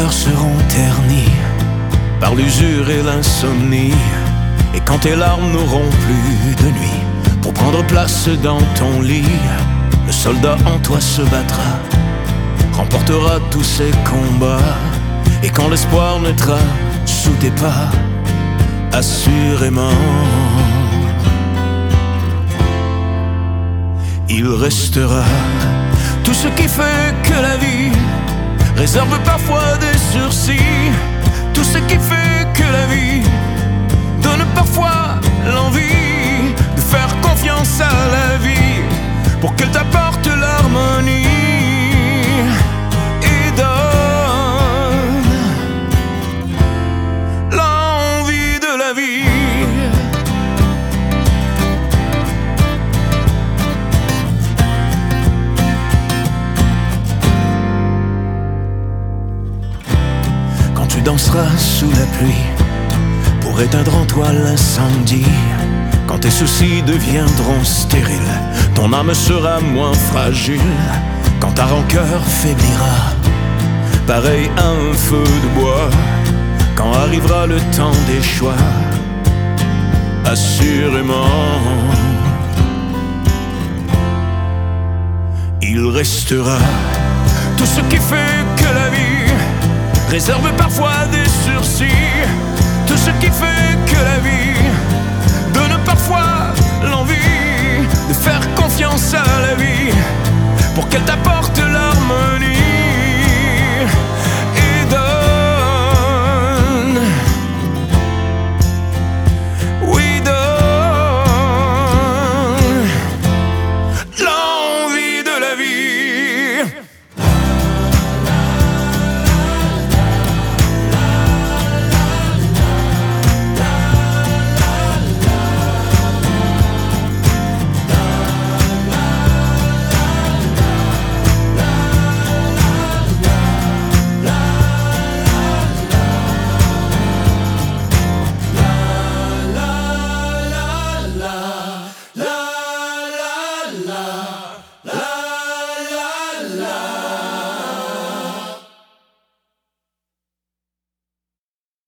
cœurs seront ternis par l'usure et l'insomnie. Et quand tes larmes n'auront plus de nuit pour prendre place dans ton lit, le soldat en toi se battra, remportera tous ses combats. Et quand l'espoir naîtra sous tes pas, assurément il restera tout ce qui fait que la vie réserve parfois des sursis, tout ce qui fait que la vie donne parfois l'envie de faire confiance à la vie pour qu'elle t'apporte l'harmonie et donne l'envie de la vie. Quand tu danseras sous la pluie pour éteindre en toi l'incendie, quand tes soucis deviendront stériles, ton âme sera moins fragile. Quand ta rancœur faiblira, pareil à un feu de bois, quand arrivera le temps des choix, assurément il restera tout ce qui fait que la vie réserve parfois des sursis,